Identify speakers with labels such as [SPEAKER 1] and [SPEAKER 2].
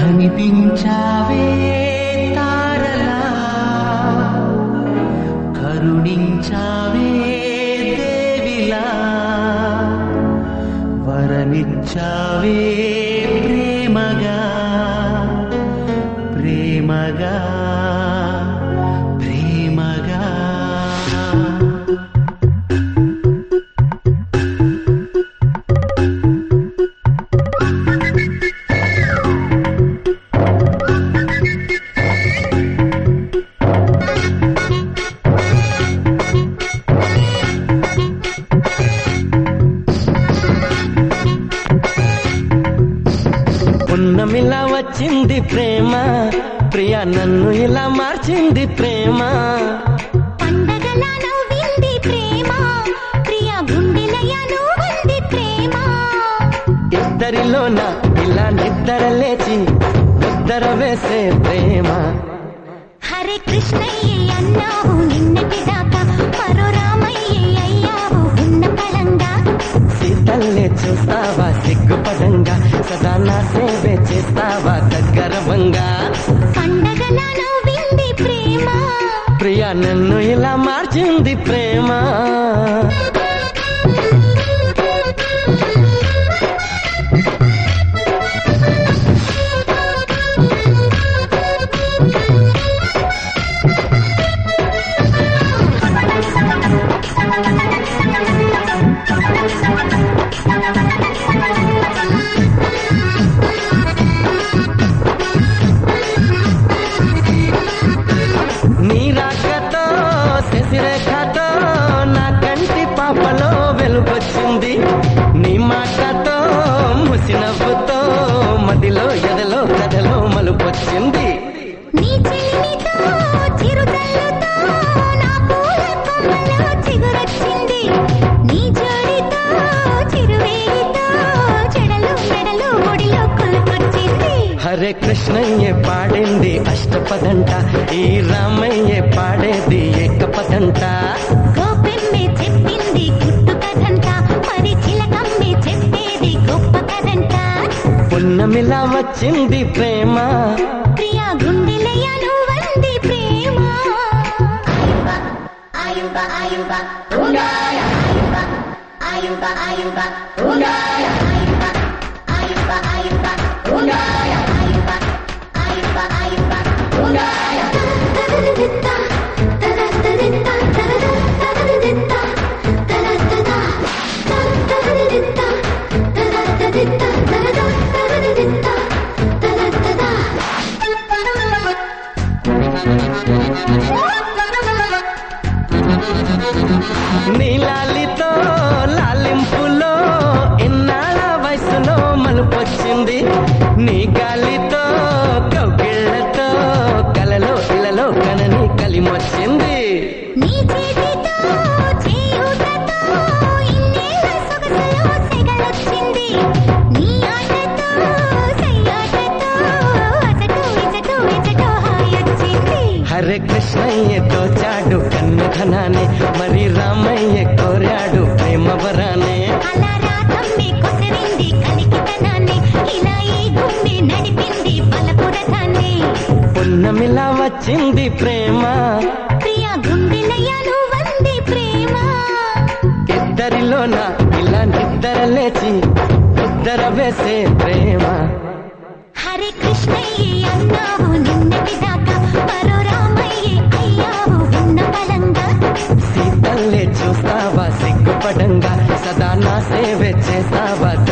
[SPEAKER 1] కనిపించావే తారలా కరుణించావే దేవిలా వరమిచ్చావే ప్రేమగా ప్రేమగా ప్రేమగా
[SPEAKER 2] ఉన్నమిలా వచ్చింది ప్రేమ ప్రియా నన్ను ఇలా మార్చింది ప్రేమ
[SPEAKER 3] పండగలా నవ్వింది ప్రేమ ప్రియా గుండెలయ నువ్వుంది ప్రేమ
[SPEAKER 2] ఇద్దరిలోన ఇలా నిద్ర లేచి ముద్దర వేసే ప్రేమ
[SPEAKER 3] హరే కృష్ణయ్య అన్నావు నిన్నటి దాకా మరో రామయ్య అయ్యావు ఉన్న పళంగా
[SPEAKER 2] సీతల్లే చూస్తావా సిగ్గుపడంగా సదా నా సేవే చేస్తావా దగ్గరవంగా
[SPEAKER 3] పండగలా నవ్వింది ప్రేమ
[SPEAKER 2] ప్రియా నన్ను ఇలా మార్చింది ప్రేమ నీ రాకతో శశిరేఖతో నా కంటి పాపలో వెలుగొచ్చింది నీ మాటతో ముసినవ్వుతో మదిలో ఎదలో కథలో మలుపొచ్చింది
[SPEAKER 3] నీ చెలిమితో చిరుతల్లుతో నా పూల కొమ్మలో చిగురొచ్చింది నీ జోడితో చిరువేలితో చెడలు మెడలు ఒడిలో కొలుకొచ్చింది
[SPEAKER 2] హరే కృష్ణయ్య పాడింది అష్టపదంట ఈ రామయ్య పాడేది ఏకపదంట
[SPEAKER 3] గోపెమ్మే చెప్పింది గుట్టు కథంట మరి చిలకమ్మే చెప్పేది గొప్ప కథంట
[SPEAKER 2] పున్నమిలా వచ్చింది ప్రేమ
[SPEAKER 3] ప్రియా గుండెలయ నువ్వంది ప్రేమ
[SPEAKER 4] Ayuba, ayuba, undaya, ayuba, ayuba, ayuba, undaya, ayuba, ayuba, ayuba, undaya, ayuba, ayuba, ayuba, undaya.
[SPEAKER 3] తదదిత్తా తదదిత్తా తదదిత్తా తదదిత్తా తదదిత్తా తదదిత్తా తదదిత్తా
[SPEAKER 2] నీలాలితో లాలింపులో ఇన్నాళ్ళ వయసులో మలుపొచ్చింది నీ గాలితో కౌగిళ్లతో కలలో ఇలలో కనని కలిమొచ్చింది
[SPEAKER 3] నీ చేతితో చేయూతతో ఇన్నేళ్ళ సొగసులో సెగలొచ్చింది నీ ఆటతో సయ్యాటతో అచటో ఇచటో ఇచటో హాయొచ్చింది
[SPEAKER 2] హరే కృష్ణయ్యతో చాడు కన్నధనాన్ని మరి రామయ్య కోరాడు ప్రేమ వరానే
[SPEAKER 3] అలా రాధమ్మే కొసరింది కలికితనాన్ని ఇలా ఈ గుండె నడిపింది బలపురథాన్ని
[SPEAKER 2] పున్నమిలా వచ్చింది ప్రేమ
[SPEAKER 3] ప్రియా గుండెలయ నువ్వంది ప్రేమ
[SPEAKER 2] ఇద్దరిలోన ఇలా నిద్ర లేచి ముద్దర వేసే ప్రేమ
[SPEAKER 3] హరే కృష్ణయ్య అన్నావు నిన్నటి దాకా మరో రామయ్య అయ్యావు ఉన్న బలంగా
[SPEAKER 2] సీతల్లే చూస్తావా సిగ్గుపడంగా సదా నా సేవే చేస్తావా